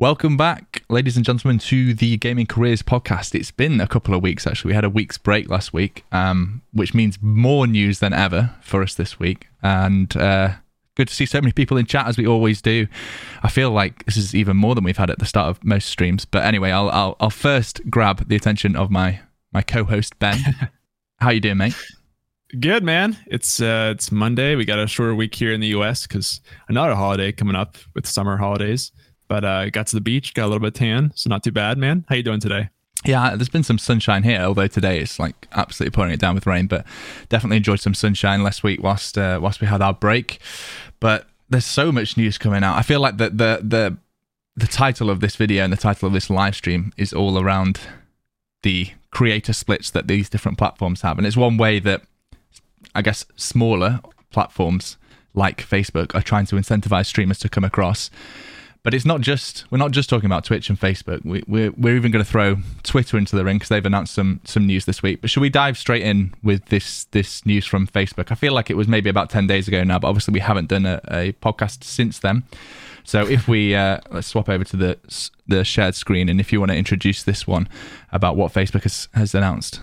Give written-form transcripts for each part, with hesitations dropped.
Welcome back, ladies and gentlemen, to the Gaming Careers Podcast. It's been a couple of weeks, actually. We had a week's break last week, which means more news than ever for us this week. And good to see so many people in chat, as we always do. I feel like this is even more than we've had at the start of most streams. But anyway, I'll first grab the attention of my co-host, Ben. How you doing, mate? Good, man. It's Monday. We got a shorter week here in the US because another holiday coming up with summer holidays. But got to the beach, got a little bit tan, so not too bad, man. How you doing today? Yeah, there's been some sunshine here, although today it's like absolutely pouring it down with rain. But definitely enjoyed some sunshine last week whilst we had our break. But there's so much news coming out. I feel like the title of this video and the title of this live stream is all around the creator splits that these different platforms have, and it's one way that I guess smaller platforms like Facebook are trying to incentivize streamers to come across. But we're not just talking about Twitch and Facebook. We're even going to throw Twitter into the ring because they've announced some news this week. But should we dive straight in with this news from Facebook? I feel like it was maybe about 10 days ago now, but obviously we haven't done a podcast since then. So if we let's swap over to the shared screen, and if you want to introduce this one about what Facebook has announced.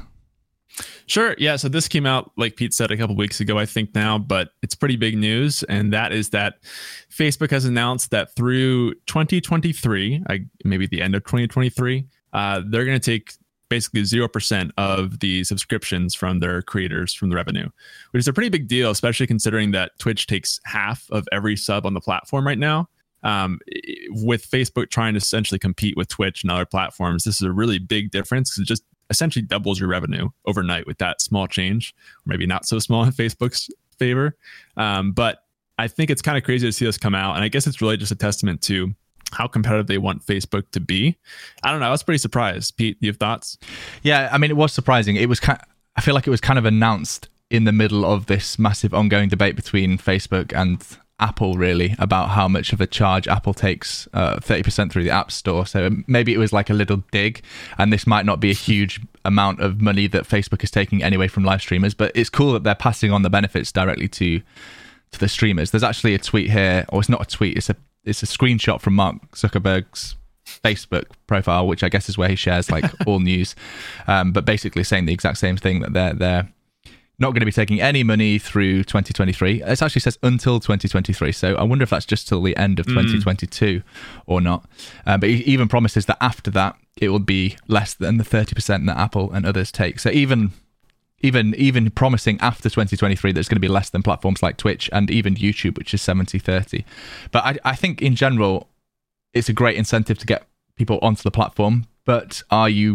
Sure. Yeah. So this came out, like Pete said, a couple weeks ago, I think now, but it's pretty big news. And that is that Facebook has announced that through 2023, maybe the end of 2023, they're going to take basically 0% of the subscriptions from their creators from the revenue, which is a pretty big deal, especially considering that Twitch takes half of every sub on the platform right now. With Facebook trying to essentially compete with Twitch and other platforms, this is a really big difference because it just essentially doubles your revenue overnight with that small change, or maybe not so small in Facebook's favor. But I think it's kind of crazy to see this come out. And I guess it's really just a testament to how competitive they want Facebook to be. I don't know. I was pretty surprised. Pete, do you have thoughts? Yeah, I mean, it was surprising. I feel like it was kind of announced in the middle of this massive ongoing debate between Facebook and Apple, really, about how much of a charge Apple takes 30% through the App Store. So maybe it was like a little dig, and this might not be a huge amount of money that Facebook is taking anyway from live streamers, but it's cool that they're passing on the benefits directly to the streamers. There's actually a tweet here, or it's not a tweet, it's a screenshot from Mark Zuckerberg's Facebook profile, which I guess is where he shares like all news, but basically saying the exact same thing, that they're not going to be taking any money through 2023. It actually says until 2023, so I wonder if that's just till the end of 2022 or not. But he even promises that after that, it will be less than the 30% that Apple and others take. So even promising after 2023 that it's going to be less than platforms like Twitch and even YouTube, which is 70-30. But I think in general, it's a great incentive to get people onto the platform. But are you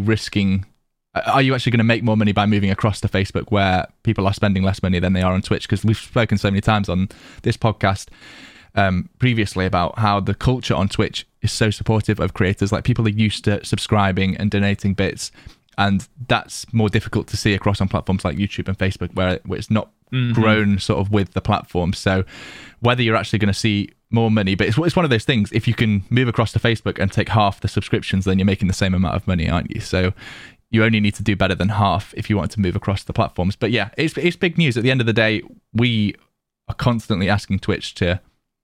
actually going to make more money by moving across to Facebook, where people are spending less money than they are on Twitch? Because we've spoken so many times on this podcast previously about how the culture on Twitch is so supportive of creators. Like, people are used to subscribing and donating bits, and that's more difficult to see across on platforms like YouTube and Facebook, where it's not grown sort of with the platform. So whether you're actually going to see more money, but it's one of those things, if you can move across to Facebook and take half the subscriptions, then you're making the same amount of money, aren't you? So you only need to do better than half if you want to move across the platforms. But yeah, it's big news. At the end of the day, we are constantly asking Twitch to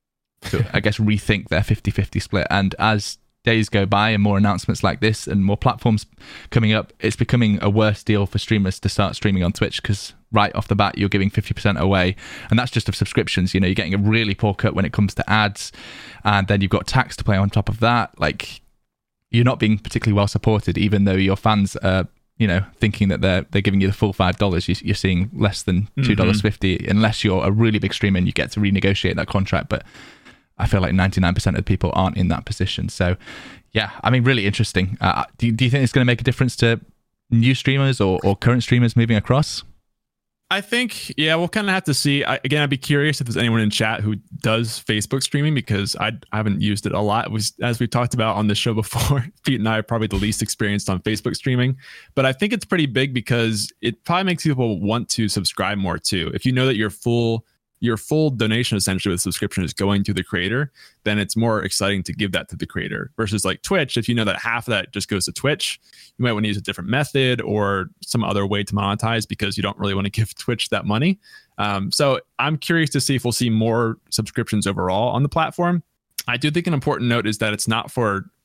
I guess, rethink their 50-50 split. And as days go by and more announcements like this and more platforms coming up, it's becoming a worse deal for streamers to start streaming on Twitch, because right off the bat, you're giving 50% away. And that's just of subscriptions. You know, you're getting a really poor cut when it comes to ads. And then you've got tax to pay on top of that. Like, you're not being particularly well supported, even though your fans are, you know, thinking that they're giving you the full $5. You're seeing less than $2.50, unless you're a really big streamer and you get to renegotiate that contract. But I feel like 99% of the people aren't in that position. So, yeah, I mean, really interesting. Do you think it's going to make a difference to new streamers or current streamers moving across? I think, yeah, we'll kind of have to see. I'd be curious if there's anyone in chat who does Facebook streaming, because I haven't used it a lot. As we've talked about on the show before, Pete and I are probably the least experienced on Facebook streaming. But I think it's pretty big because it probably makes people want to subscribe more too. If you know that your full donation essentially with subscription is going to the creator, then it's more exciting to give that to the creator, versus like Twitch. If you know that half of that just goes to Twitch, you might want to use a different method or some other way to monetize, because you don't really want to give Twitch that money. So I'm curious to see if we'll see more subscriptions overall on the platform. I do think an important note is that it's not for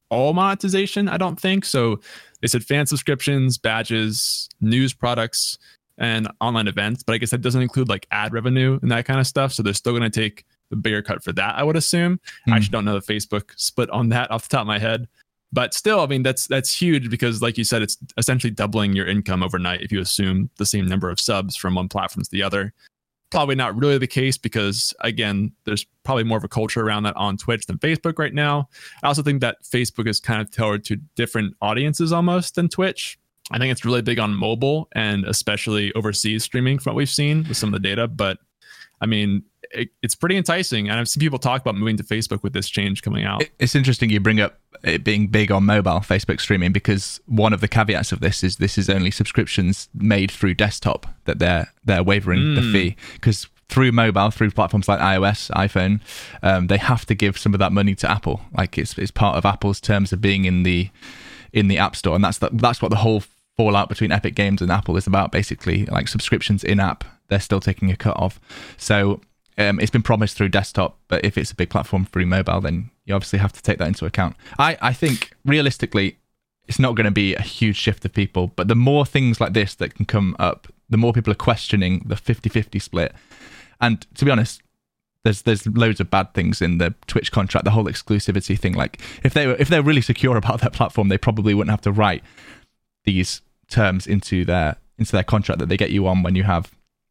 all monetization, I don't think. So they said fan subscriptions, badges, news products, and online events. But I guess that doesn't include like ad revenue and that kind of stuff. So they're still going to take the bigger cut for that, I would assume. I actually don't know the Facebook split on that off the top of my head. But still, I mean, that's huge because, like you said, it's essentially doubling your income overnight if you assume the same number of subs from one platform to the other. Probably not really the case because, again, there's probably more of a culture around that on Twitch than Facebook right now. I also think that Facebook is kind of tailored to different audiences almost than Twitch. I think it's really big on mobile and especially overseas streaming from what we've seen with some of the data. But I mean, it's pretty enticing. And I've seen people talk about moving to Facebook with this change coming out. It's interesting you bring up it being big on mobile, Facebook streaming, because one of the caveats of this is only subscriptions made through desktop that they're waiving the fee. Because through mobile, through platforms like iOS, iPhone, they have to give some of that money to Apple. Like it's part of Apple's terms of being in the App Store. And that's what the whole fallout between Epic Games and Apple is about, basically. Like subscriptions in app, they're still taking a cut of. So it's been promised through desktop, but if it's a big platform through mobile, then you obviously have to take that into account. I think realistically, it's not going to be a huge shift of people, but the more things like this that can come up, the more people are questioning the 50-50 split. And to be honest, there's loads of bad things in the Twitch contract, the whole exclusivity thing. Like if they're really secure about their platform, they probably wouldn't have to write these terms into their contract that they get you on when you have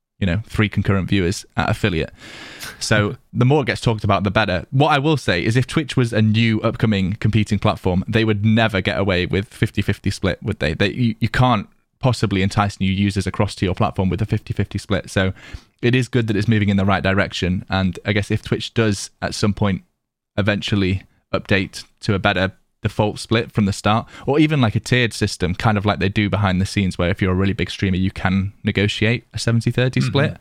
3 concurrent viewers at affiliate. So the more it gets talked about, the better. What I will say is if Twitch was a new upcoming competing platform, they would never get away with 50-50 split, would they? You can't possibly entice new users across to your platform with a 50-50 split. So it is good that it's moving in the right direction. And I guess if Twitch does at some point eventually update to a better default split from the start, or even like a tiered system, kind of like they do behind the scenes, where if you're a really big streamer you can negotiate a 70-30 split,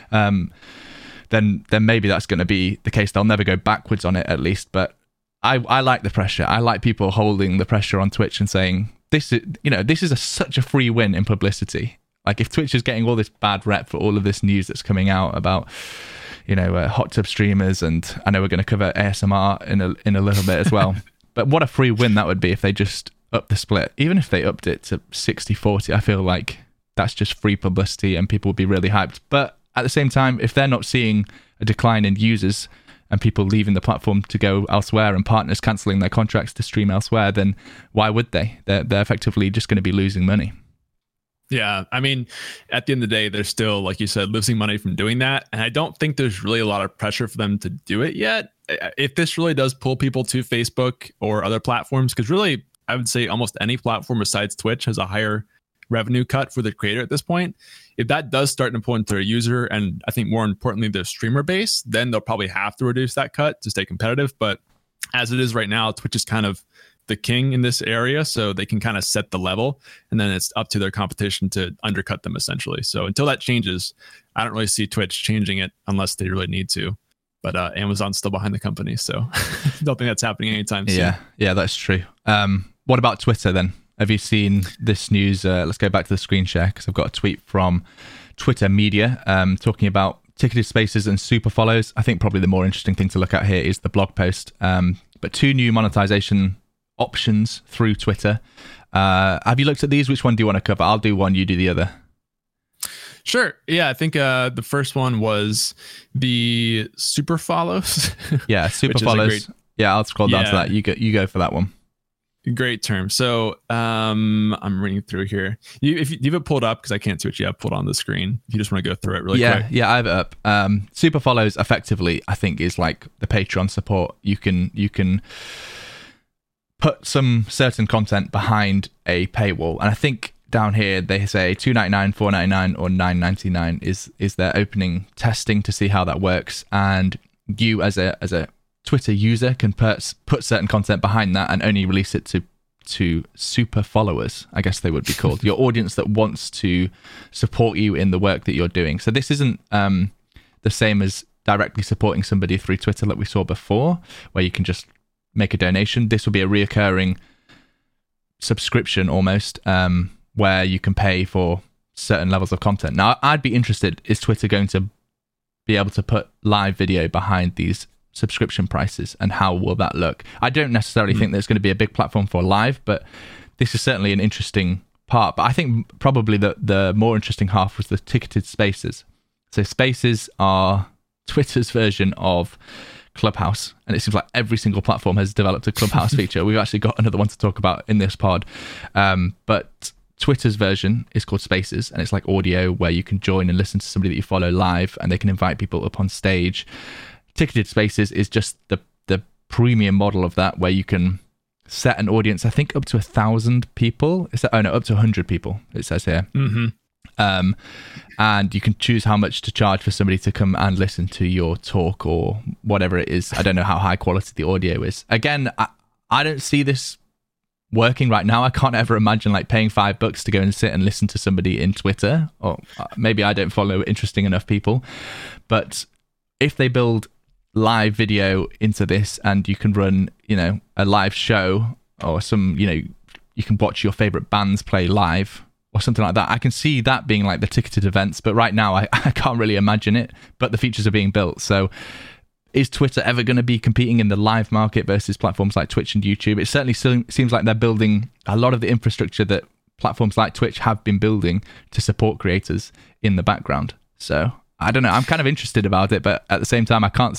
then maybe that's going to be the case. They'll never go backwards on it, at least. But I like the pressure. I like people holding the pressure on Twitch and saying this is such a free win in publicity. Like if Twitch is getting all this bad rep for all of this news that's coming out about hot tub streamers, and I know we're going to cover ASMR in a little bit as well. But what a free win that would be if they just upped the split. Even if they upped it to 60-40, I feel like that's just free publicity and people would be really hyped. But at the same time, if they're not seeing a decline in users and people leaving the platform to go elsewhere and partners cancelling their contracts to stream elsewhere, then why would they? They're effectively just going to be losing money. Yeah, I mean, at the end of the day, they're still, like you said, losing money from doing that. And I don't think there's really a lot of pressure for them to do it yet. If this really does pull people to Facebook or other platforms, because really, I would say almost any platform besides Twitch has a higher revenue cut for the creator at this point. If that does start to pull into their user, and I think more importantly, their streamer base, then they'll probably have to reduce that cut to stay competitive. But as it is right now, Twitch is kind of the king in this area, so they can kind of set the level, and then it's up to their competition to undercut them essentially. So until that changes, I don't really see Twitch changing it unless they really need to. But Amazon's still behind the company, so don't think that's happening anytime soon. Yeah, that's true. What about Twitter then? Have you seen this news? Let's go back to the screen share, because I've got a tweet from Twitter Media talking about ticketed spaces and super follows. I think probably the more interesting thing to look at here is the blog post. But 2 new monetization options through Twitter. Have you looked at these? Which one do you want to cover? I'll do one, you do the other. Sure. Yeah, I think the first one was the super follows. Yeah, super follows. I'll scroll down to that. You go for that one. Great term. So I'm reading through here. If you have it pulled up, because I can't see what you have pulled on the screen. If you just want to go through it really quick. Yeah, I have it up. Super follows effectively, I think, is like the Patreon support. You can put some certain content behind a paywall, and I think down here they say $2.99, $4.99, or $9.99 is their opening testing to see how that works. And you as a Twitter user can put certain content behind that and only release it to super followers, I guess they would be called, your audience that wants to support you in the work that you're doing. So this isn't the same as directly supporting somebody through Twitter like we saw before, where you can just make a donation. This will be a reoccurring subscription almost, where you can pay for certain levels of content. Now, I'd be interested, is Twitter going to be able to put live video behind these subscription prices and how will that look. I don't necessarily think there's going to be a big platform for live, but this is certainly an interesting part. But I think probably the more interesting half was the ticketed spaces. So spaces are Twitter's version of Clubhouse, and it seems like every single platform has developed a Clubhouse feature. We've actually got another one to talk about in this pod, but Twitter's version is called Spaces, and it's like audio where you can join and listen to somebody that you follow live, and they can invite people up on stage. Ticketed Spaces is just the premium model of that, where you can set an audience, I think up to 1,000 people. Up to 100 people, it says here. And you can choose how much to charge for somebody to come and listen to your talk or whatever it is. I don't know how high quality the audio is. Again, I don't see this working right now. I can't ever imagine like paying $5 to go and sit and listen to somebody in Twitter, or maybe I don't follow interesting enough people. But if they build live video into this, and you can run, a live show, or you can watch your favorite bands play live or something like that. I can see that being like the ticketed events, but right now I can't really imagine it, but the features are being built. So is Twitter ever going to be competing in the live market versus platforms like Twitch and YouTube? It certainly seems like they're building a lot of the infrastructure that platforms like Twitch have been building to support creators in the background. So I don't know. I'm kind of interested about it, but at the same time, I can't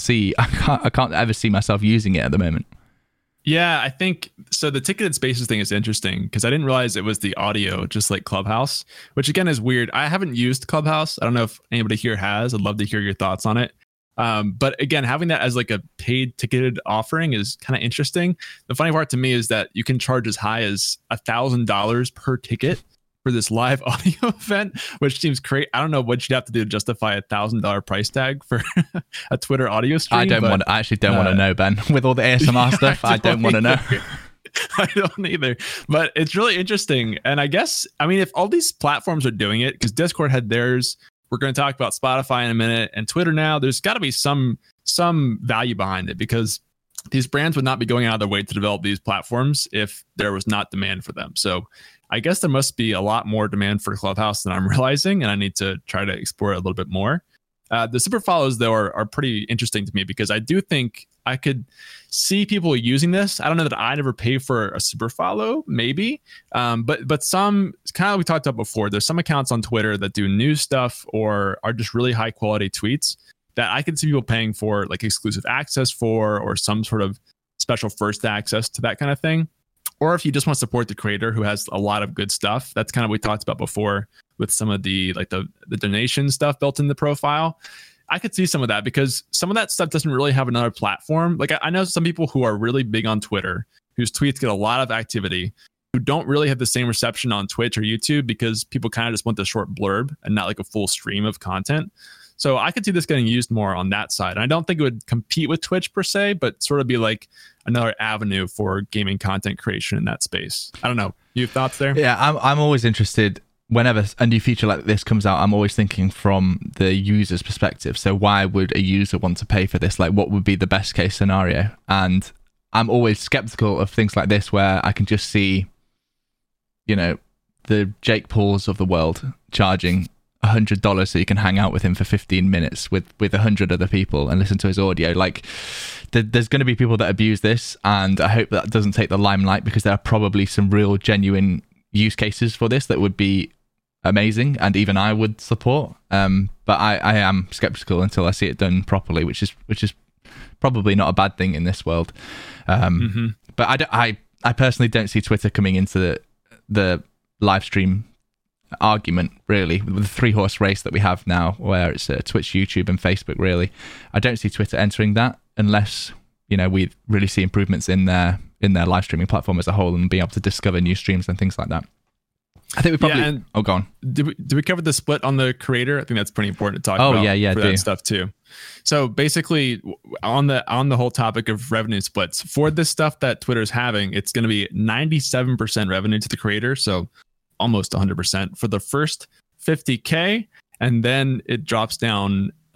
ever see myself using it at the moment. Yeah, I think so. The ticketed spaces thing is interesting because I didn't realize it was the audio, just like Clubhouse, which again is weird. I haven't used Clubhouse. I don't know if anybody here has. I'd love to hear your thoughts on it. But again, having that as like a paid ticketed offering is kind of interesting. The funny part to me is that you can charge as high as $1,000 per ticket for this live audio event, which seems crazy. I don't know what you'd have to do to justify $1,000 price tag for a Twitter audio stream. I actually don't want to know, Ben. With all the ASMR stuff, I don't want to know. I don't either. But it's really interesting. And I guess, if all these platforms are doing it, because Discord had theirs, we're going to talk about Spotify in a minute, and Twitter now, there's got to be some value behind it, because these brands would not be going out of their way to develop these platforms if there was not demand for them. So I guess there must be a lot more demand for Clubhouse than I'm realizing, and I need to try to explore it a little bit more. The super follows, though, are pretty interesting to me, because I do think I could see people using this. I don't know that I'd ever pay for a super follow, maybe. But some, kind of like we talked about before, there's some accounts on Twitter that do news stuff or are just really high quality tweets that I could see people paying for like exclusive access for, or some sort of special first access to that kind of thing. Or if you just want to support the creator who has a lot of good stuff, that's kind of what we talked about before with some of the donation stuff built in the profile. I could see some of that, because some of that stuff doesn't really have another platform. Like I know some people who are really big on Twitter, whose tweets get a lot of activity, who don't really have the same reception on Twitch or YouTube, because people kind of just want the short blurb and not like a full stream of content. So I could see this getting used more on that side. And I don't think it would compete with Twitch per se, but sort of be like another avenue for gaming content creation in that space. I don't know. You have thoughts there? Yeah, I'm always interested. Whenever a new feature like this comes out, I'm always thinking from the user's perspective. So why would a user want to pay for this? Like, what would be the best case scenario? And I'm always skeptical of things like this, where I can just see, the Jake Pauls of the world charging $100 so you can hang out with him for 15 minutes with 100 other people and listen to his audio. Like, there's going to be people that abuse this, and I hope that doesn't take the limelight, because there are probably some real genuine use cases for this that would be amazing, and even I would support. But I am skeptical until I see it done properly, which is probably not a bad thing in this world. But I personally don't see Twitter coming into the live stream argument, really, with the 3-horse race that we have now, where it's Twitch, YouTube, and Facebook. Really, I don't see Twitter entering that unless we really see improvements in their live streaming platform as a whole, and being able to discover new streams and things like that. I think we probably go on. Did we cover the split on the creator? I think that's pretty important to talk about. For that stuff too. So basically, on the whole topic of revenue splits for this stuff that Twitter's having, it's going to be 97% revenue to the creator, so almost 100% for the first 50K, and then it drops down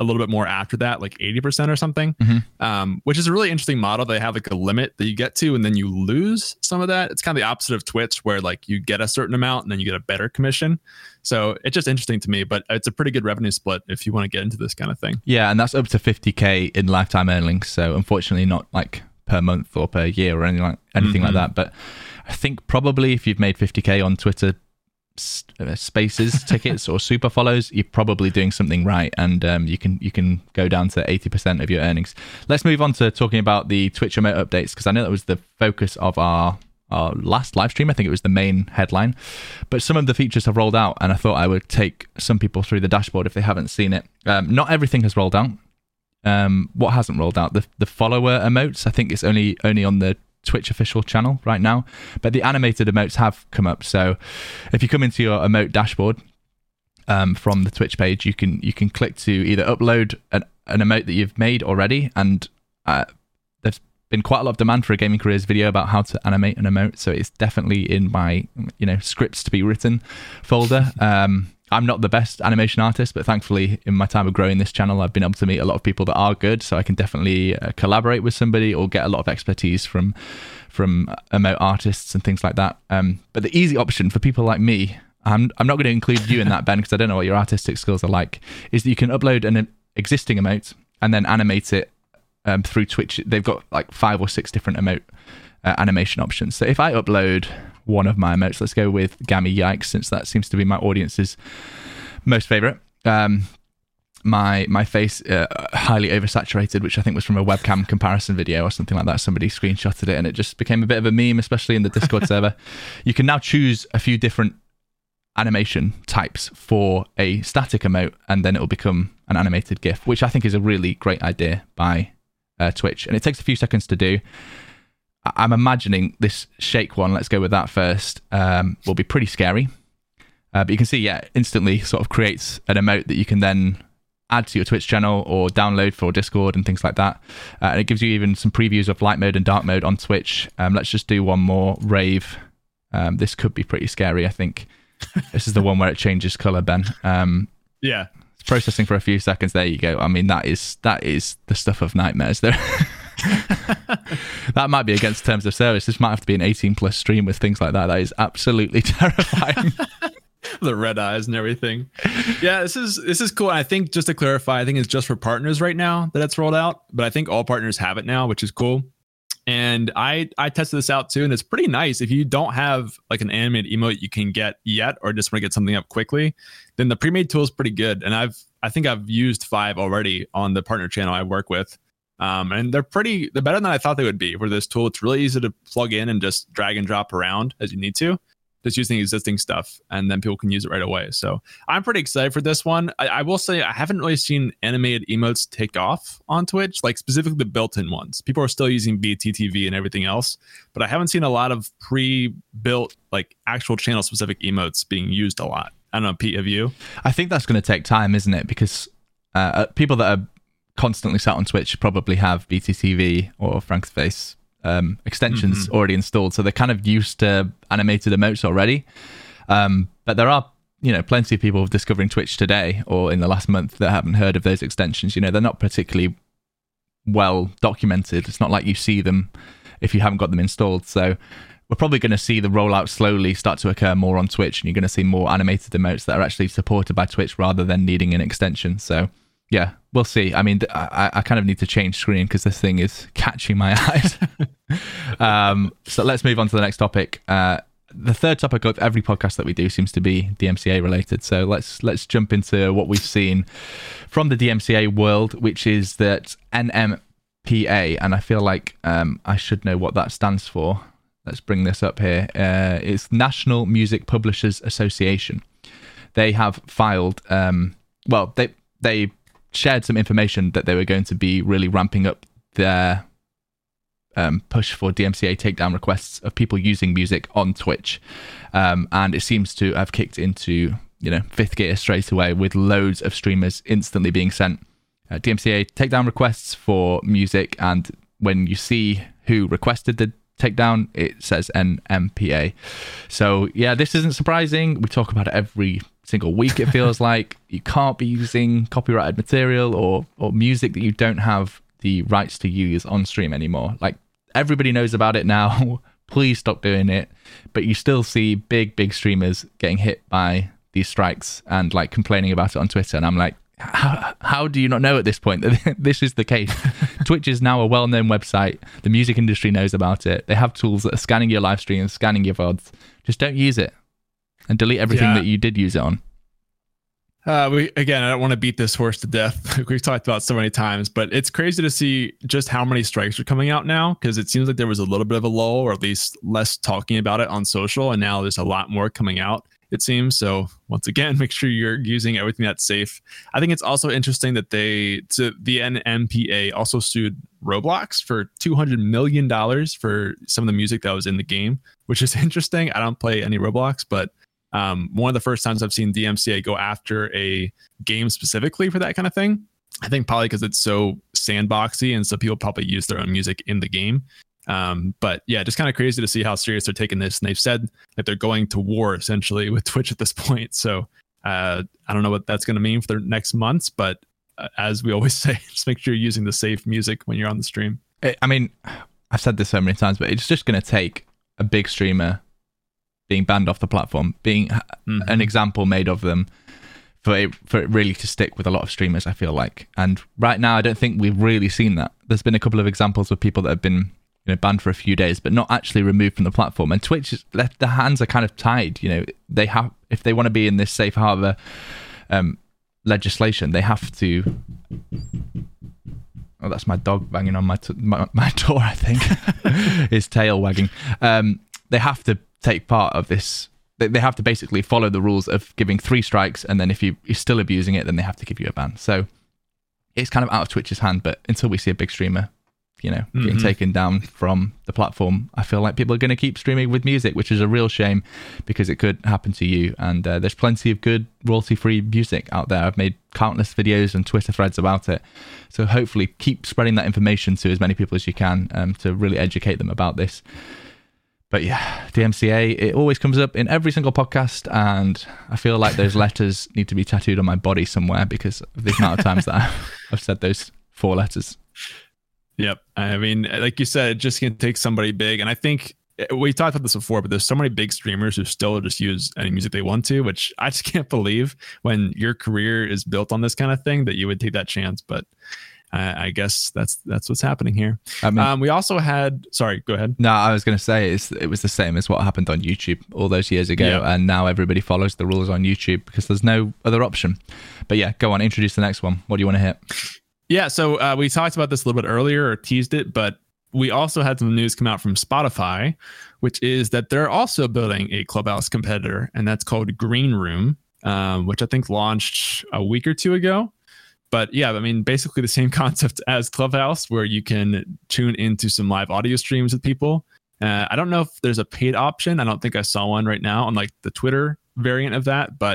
a little bit more after that, like 80% or something, which is a really interesting model. They have like a limit that you get to, and then you lose some of that. It's kind of the opposite of Twitch, where like you get a certain amount and then you get a better commission. So it's just interesting to me, but it's a pretty good revenue split if you want to get into this kind of thing. Yeah, and that's up to 50K in lifetime earnings. So unfortunately not like per month or per year or anything like that. But I think probably if you've made 50K on Twitter Spaces tickets or super follows, you're probably doing something right, and you can go down to 80% of your earnings. Let's move on to talking about the Twitch remote updates, because I know that was the focus of our last live stream. I think it was the main headline, but some of the features have rolled out, and I thought I would take some people through the dashboard if they haven't seen it. Not everything has rolled out. What hasn't rolled out? The follower emotes. I think it's only on the Twitch official channel right now, but the animated emotes have come up. So if you come into your emote dashboard from the Twitch page, you can click to either upload an emote that you've made already, and there's been quite a lot of demand for a Gaming Careers video about how to animate an emote, so it's definitely in my scripts to be written folder. I'm not the best animation artist, but thankfully in my time of growing this channel, I've been able to meet a lot of people that are good, so I can definitely collaborate with somebody or get a lot of expertise from emote artists and things like that. But the easy option for people like me, I'm not going to include you in that, Ben, because I don't know what your artistic skills are like, is that you can upload an existing emote and then animate it through Twitch. They've got like 5 or 6 different emote animation options. So if I upload one of my emotes, let's go with Gammy Yikes, since that seems to be my audience's most favorite. My face highly oversaturated, which I think was from a webcam comparison video or something like that. Somebody screenshotted it and it just became a bit of a meme, especially in the Discord server. You can now choose a few different animation types for a static emote, and then it will become an animated GIF, which I think is a really great idea by Twitch, and it takes a few seconds to do. I'm imagining this shake one, let's go with that first, will be pretty scary. But you can see, instantly sort of creates an emote that you can then add to your Twitch channel or download for Discord and things like that. And it gives you even some previews of light mode and dark mode on Twitch. Let's just do one more, Rave. This could be pretty scary, I think. This is the one where it changes color, Ben. Yeah. It's processing for a few seconds. There you go. I mean, that is the stuff of nightmares there. That might be against terms of service. This might have to be an 18+ stream with things like that. That is absolutely terrifying. The red eyes and everything. Yeah, this is cool. I think, just to clarify, I think it's just for partners right now that it's rolled out, but I think all partners have it now, which is cool. And I tested this out too, and it's pretty nice. If you don't have like an animated emote you can get yet, or just want to get something up quickly, then the pre-made tool is pretty good. And I think I've used 5 already on the partner channel I work with. And they're better than I thought they would be for this tool. It's really easy to plug in and just drag and drop around as you need to, just using existing stuff, and then people can use it right away. So I'm pretty excited for this one. I will say I haven't really seen animated emotes take off on Twitch, like specifically the built-in ones. People are still using BTTV and everything else, but I haven't seen a lot of pre-built, like actual channel-specific emotes being used a lot. I don't know, Pete, have you? I think that's going to take time, isn't it? Because people that are constantly sat on Twitch probably have BTTV or FrankSpace extensions already installed, so they're kind of used to animated emotes already. But there are, plenty of people discovering Twitch today or in the last month that haven't heard of those extensions. They're not particularly well documented. It's not like you see them if you haven't got them installed. So we're probably going to see the rollout slowly start to occur more on Twitch, and you're going to see more animated emotes that are actually supported by Twitch rather than needing an extension. So yeah, we'll see. I mean, I kind of need to change screen because this thing is catching my eyes. So let's move on to the next topic. The third topic of every podcast that we do seems to be DMCA related. So let's jump into what we've seen from the DMCA world, which is that NMPA, and I feel like I should know what that stands for. Let's bring this up here. It's National Music Publishers Association. They have filed. They shared some information that they were going to be really ramping up their push for DMCA takedown requests of people using music on Twitch. And it seems to have kicked into, fifth gear straight away, with loads of streamers instantly being sent DMCA takedown requests for music. And when you see who requested the takedown, it says NMPA. So yeah, this isn't surprising. We talk about it every single week, it feels like. You can't be using copyrighted material or music that you don't have the rights to use on stream anymore. Like, everybody knows about it now. Please stop doing it. But you still see big streamers getting hit by these strikes and like complaining about it on Twitter. And I'm like, how do you not know at this point that this is the case? Twitch is now a well-known website. The music industry knows about it. They have tools that are scanning your live streams, scanning your VODs. Just don't use it and delete everything that you did use it on. I don't want to beat this horse to death. We've talked about it so many times, but it's crazy to see just how many strikes are coming out now, because it seems like there was a little bit of a lull, or at least less talking about it on social, and now there's a lot more coming out, it seems. So once again, make sure you're using everything that's safe. I think it's also interesting that the NMPA also sued Roblox for $200 million for some of the music that was in the game, which is interesting. I don't play any Roblox, but one of the first times I've seen DMCA go after a game specifically for that kind of thing. I think probably because it's so sandboxy, and so people probably use their own music in the game. But yeah, just kind of crazy to see how serious they're taking this. And they've said that they're going to war essentially with Twitch at this point. So I don't know what that's going to mean for the next months, but as we always say, just make sure you're using the safe music when you're on the stream. I mean, I've said this so many times, but it's just going to take a big streamer being banned off the platform, being an example made of them, for it really to stick with a lot of streamers, I feel like. And right now, I don't think we've really seen that. There's been a couple of examples of people that have been banned for a few days, but not actually removed from the platform. And Twitch, the hands are kind of tied. They have, if they want to be in this safe harbor legislation, they have to. Oh, that's my dog banging on my door, I think. His tail wagging. They have to take part of this. They have to basically follow the rules of giving 3 strikes, and then if you're still abusing it, then they have to give you a ban. So it's kind of out of Twitch's hand, but until we see a big streamer, getting taken down from the platform, I feel like people are going to keep streaming with music, which is a real shame, because it could happen to you. And there's plenty of good royalty-free music out there. I've made countless videos and Twitter threads about it. So hopefully keep spreading that information to as many people as you can, to really educate them about this. But yeah, DMCA, it always comes up in every single podcast, and I feel like those letters need to be tattooed on my body somewhere because of the amount of times that I've said those 4 letters. Yep. I mean, like you said, just going to take somebody big. And I think we talked about this before, but there's so many big streamers who still just use any music they want to, which I just can't believe when your career is built on this kind of thing that you would take that chance. But I guess that's what's happening here. I mean, we also had, sorry, go ahead. No, I was going to say it was the same as what happened on YouTube all those years ago. Yep. And now everybody follows the rules on YouTube because there's no other option. But yeah, go on, introduce the next one. What do you want to hit? Yeah, so we talked about this a little bit earlier, or teased it, but we also had some news come out from Spotify, which is that they're also building a Clubhouse competitor, and that's called Green Room, which I think launched a week or 2 ago. But yeah, I mean, basically the same concept as Clubhouse, where you can tune into some live audio streams with people. I don't know if there's a paid option. I don't think I saw one right now on like the Twitter variant of that, but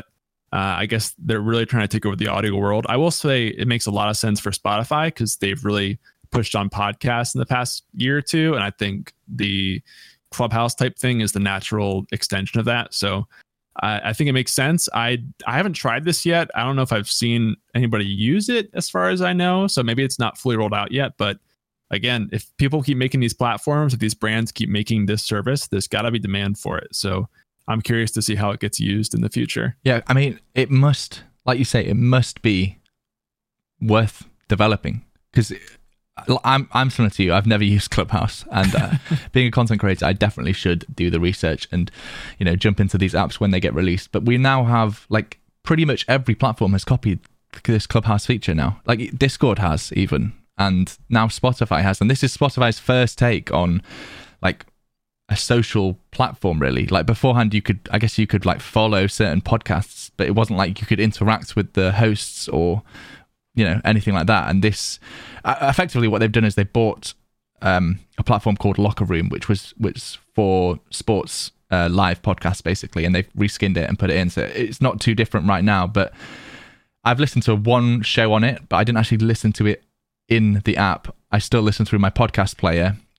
I guess they're really trying to take over the audio world. I will say it makes a lot of sense for Spotify because they've really pushed on podcasts in the past year or 2. And I think the Clubhouse type thing is the natural extension of that. So I think it makes sense. I haven't tried this yet. I don't know if I've seen anybody use it as far as I know. So maybe it's not fully rolled out yet. But again, if people keep making these platforms, if these brands keep making this service, there's got to be demand for it. So I'm curious to see how it gets used in the future. Yeah, I mean, it must, like you say, it must be worth developing, because I'm similar to you. I've never used Clubhouse, and being a content creator, I definitely should do the research and jump into these apps when they get released. But we now have, like, pretty much every platform has copied this Clubhouse feature now. Like Discord has even, and now Spotify has, and this is Spotify's first take on like a social platform, really. Like beforehand, you could like follow certain podcasts, but it wasn't like you could interact with the hosts or anything like that. And this effectively what they've done is they bought a platform called Locker Room, which was for sports live podcasts basically, and they've reskinned it and put it in, so it's not too different right now. But I've listened to one show on it, but I didn't actually listen to it in the app. I still listen through my podcast player,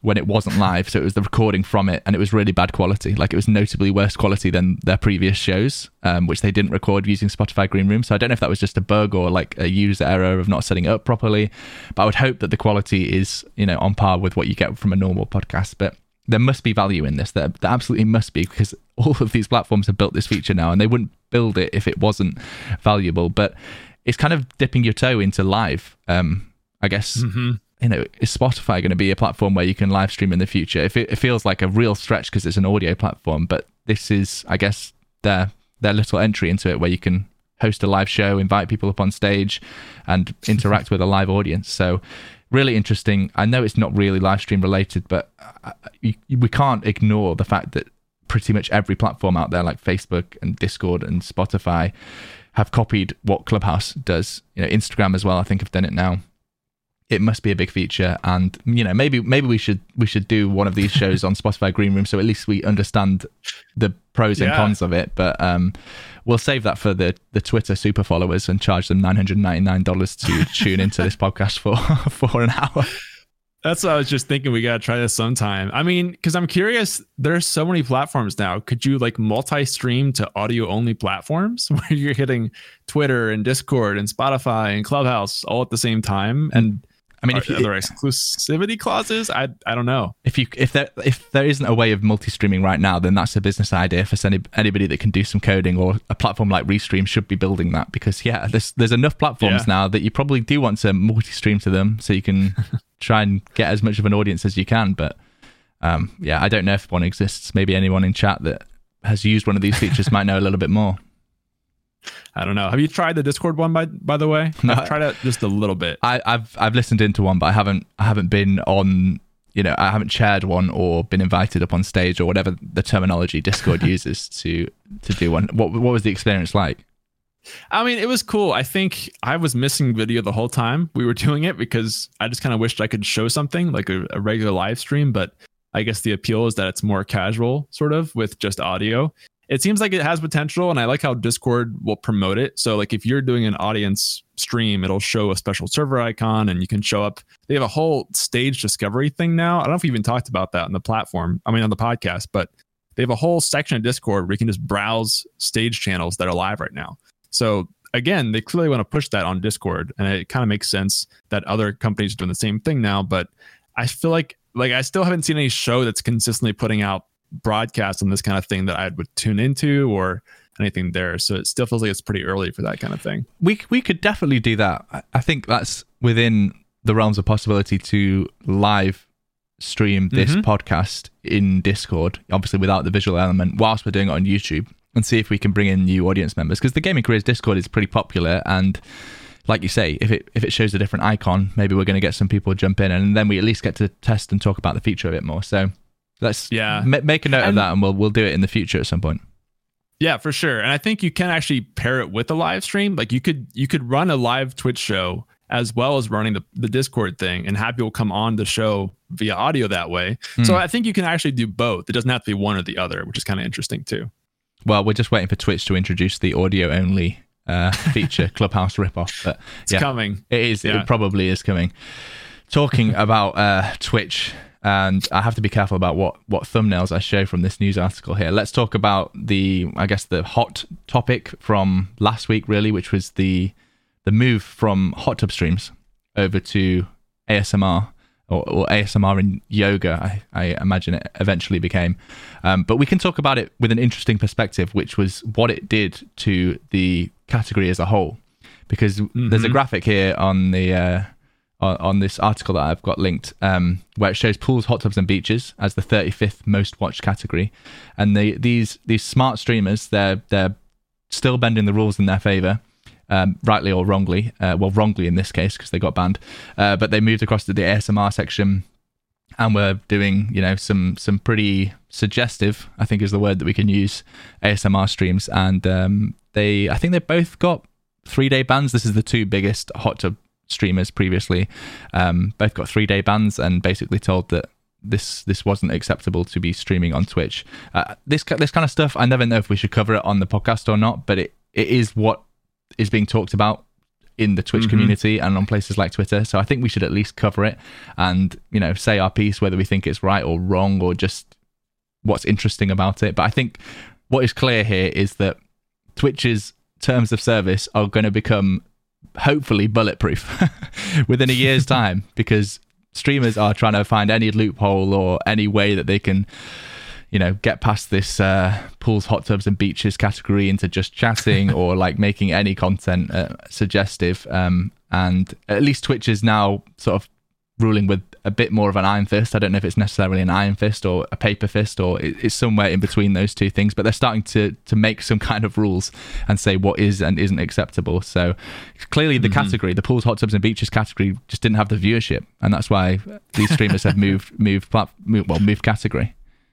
when it wasn't live. So it was the recording from it, and it was really bad quality. Like, it was notably worse quality than their previous shows, which they didn't record using Spotify Green Room. So I don't know if that was just a bug or like a user error of not setting it up properly, but I would hope that the quality is, on par with what you get from a normal podcast. But there must be value in this. There absolutely must be, because all of these platforms have built this feature now, and they wouldn't build it if it wasn't valuable. But it's kind of dipping your toe into live. I guess, is Spotify going to be a platform where you can live stream in the future? It feels like a real stretch because it's an audio platform, but this is, I guess, their little entry into it, where you can host a live show, invite people up on stage, and interact with a live audience. So really interesting. I know it's not really live stream related, but we can't ignore the fact that pretty much every platform out there, like Facebook and Discord and Spotify, have copied what Clubhouse does. Instagram as well, I think, have done it now. It must be a big feature, and maybe we should do one of these shows on Spotify Green Room, so at least we understand the pros and cons of it. But we'll save that for the Twitter super followers and charge them $999 to tune into this podcast for an hour. That's what I was just thinking. We got to try this sometime. I mean, because I'm curious, there's so many platforms now. Could you like multi-stream to audio only platforms where you're hitting Twitter and Discord and Spotify and Clubhouse all at the same time? And I mean, are there exclusivity clauses? I don't know. If there isn't a way of multi-streaming right now, then that's a business idea for anybody that can do some coding, or a platform like Restream should be building that, because there's enough platforms now that you probably do want to multi-stream to them, so you can try and get as much of an audience as you can. But I don't know if one exists. Maybe anyone in chat that has used one of these features might know a little bit more. I don't know. Have you tried the Discord one by the way? No, I've tried it just a little bit. I've listened into one, but I haven't been on. I haven't chaired one or been invited up on stage or whatever the terminology Discord uses to do one. What was the experience like? I mean, it was cool. I think I was missing video the whole time we were doing it, because I just kind of wished I could show something like a regular live stream. But I guess the appeal is that it's more casual, sort of, with just audio. It seems like it has potential, and I like how Discord will promote it. So like if you're doing an audience stream, it'll show a special server icon and you can show up. They have a whole stage discovery thing now. I don't know if we even talked about that on the platform. I mean, on the podcast, but they have a whole section of Discord where you can just browse stage channels that are live right now. So again, they clearly want to push that on Discord, and it kind of makes sense that other companies are doing the same thing now. But I feel like I still haven't seen any show that's consistently putting out broadcast on this kind of thing that I would tune into or anything there. So it still feels like it's pretty early for that kind of thing. We could definitely do that. I think that's within the realms of possibility to live stream this podcast in Discord, obviously without the visual element, whilst we're doing it on YouTube, and see if we can bring in new audience members, because the Gaming Careers Discord is pretty popular, and like you say, if it shows a different icon, maybe we're going to get some people jump in, and then we at least get to test and talk about the feature a bit more. So let's make a note of that, and we'll do it in the future at some point. Yeah, for sure. And I think you can actually pair it with a live stream. Like you could run a live Twitch show as well as running the Discord thing, and have people come on the show via audio that way. So I think you can actually do both. It doesn't have to be one or the other, which is kind of interesting too. Well, we're just waiting for Twitch to introduce the audio only feature, Clubhouse ripoff. But it's coming. It is. Yeah. It probably is coming. Talking about Twitch, and I have to be careful about what thumbnails I show from this news article here. Let's talk about the hot topic from last week, really, which was the move from hot tub streams over to ASMR, or ASMR and yoga, I imagine it eventually became. But we can talk about it with an interesting perspective, which was what it did to the category as a whole. Because there's a graphic here on the on this article that I've got linked, where it shows pools, hot tubs, and beaches as the 35th most watched category. And these smart streamers, they're still bending the rules in their favor. Rightly or wrongly, wrongly in this case because they got banned, but they moved across to the ASMR section, and we're doing some pretty suggestive, I think is the word that we can use, ASMR streams, and I think they both got 3-day bans. This is the two biggest hot tub streamers previously, both got 3-day bans, and basically told that this wasn't acceptable to be streaming on Twitch. This kind of stuff, I never know if we should cover it on the podcast or not, but it is what is being talked about in the Twitch community and on places like Twitter. So I think we should at least cover it and, you know, say our piece, whether we think it's right or wrong or just what's interesting about it. But I think what is clear here is that Twitch's terms of service are going to become hopefully bulletproof within a year's time, because streamers are trying to find any loophole or any way that they can, you know, get past this pools, hot tubs and beaches category into just chatting or like making any content suggestive. And at least Twitch is now sort of ruling with a bit more of an iron fist. I don't know if it's necessarily an iron fist or a paper fist, or it's somewhere in between those two things, but they're starting to make some kind of rules and say what is and isn't acceptable. So clearly the category, the pools, hot tubs and beaches category, just didn't have the viewership, and that's why these streamers have moved category.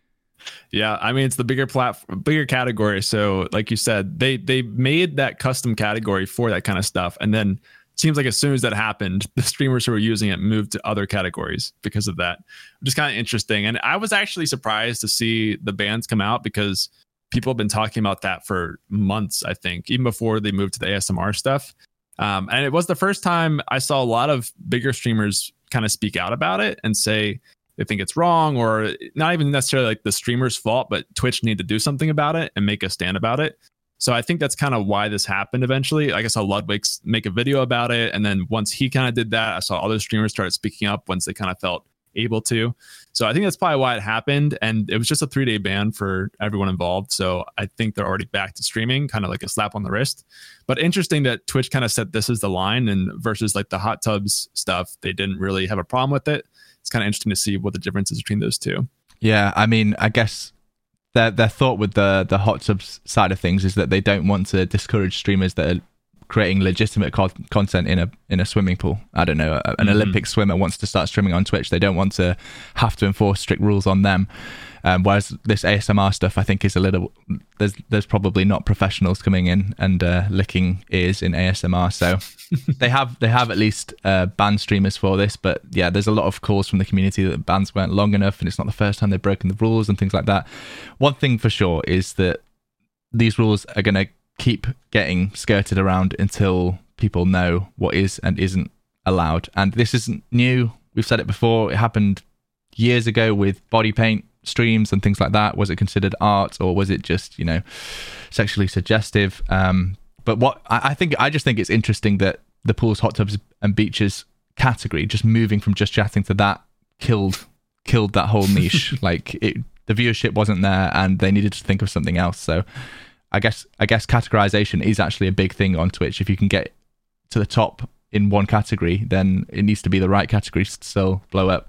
Yeah, I mean, it's the bigger category. So like you said, they made that custom category for that kind of stuff, and then seems like as soon as that happened, the streamers who were using it moved to other categories because of that, which is kind of interesting. And I was actually surprised to see the bans come out, because people have been talking about that for months, I think, even before they moved to the ASMR stuff. And it was the first time I saw a lot of bigger streamers kind of speak out about it and say they think it's wrong, or not even necessarily like the streamer's fault, but Twitch need to do something about it and make a stand about it. So I think that's kind of why this happened eventually. Like I saw Ludwig make a video about it. And then once he kind of did that, I saw other streamers started speaking up once they kind of felt able to. So I think that's probably why it happened. And it was just a 3-day ban for everyone involved. So I think they're already back to streaming, kind of like a slap on the wrist. But interesting that Twitch kind of set this as the line, and versus like the hot tubs stuff, they didn't really have a problem with it. It's kind of interesting to see what the difference is between those two. Yeah, I mean, I guess their thought with the hot tubs side of things is that they don't want to discourage streamers that are creating legitimate content in a swimming pool. I don't know, an Olympic swimmer wants to start streaming on Twitch. They don't want to have to enforce strict rules on them. Whereas this ASMR stuff, I think, is a little, there's probably not professionals coming in and licking ears in ASMR. So they have at least banned streamers for this. But yeah, there's a lot of calls from the community that bans weren't long enough, and it's not the first time they've broken the rules and things like that. One thing for sure is that these rules are going to keep getting skirted around until people know what is and isn't allowed. And this isn't new. We've said it before. It happened years ago with body paint streams and things like that. Was it considered art, or was it just, you know, sexually suggestive? But what I just think it's interesting that the pools, hot tubs and beaches category, just moving from just chatting to that, killed that whole niche. Like the viewership wasn't there, and they needed to think of something else. So I guess categorization is actually a big thing on Twitch. If you can get to the top in one category, then it needs to be the right category to still blow up.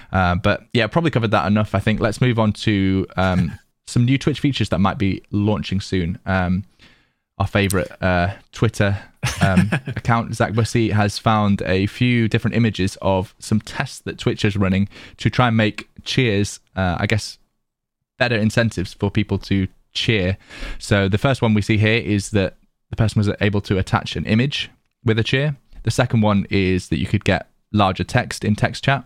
But yeah, probably covered that enough, I think. Let's move on to some new Twitch features that might be launching soon. Our favorite Twitter account, Zach Bussey, has found a few different images of some tests that Twitch is running to try and make cheers, I guess, better incentives for people to cheer. So the first one we see here is that the person was able to attach an image with a cheer. The second one is that you could get larger text in text chat